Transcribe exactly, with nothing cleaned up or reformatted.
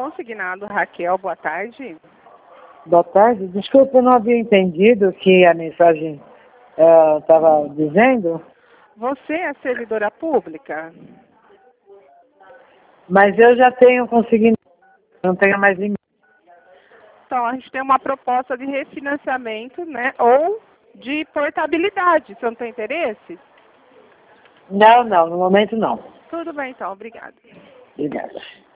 consignado. Raquel, boa tarde. Boa tarde. Desculpa, eu não havia entendido o que a mensagem estava dizendo. Você é servidora pública? Mas eu já tenho consignado, não tenho mais limite. Então, a gente tem uma proposta de refinanciamento, né? Ou de portabilidade. Você não tem interesse? Não, não, no momento não. Tudo bem, então. Obrigada. Obrigada.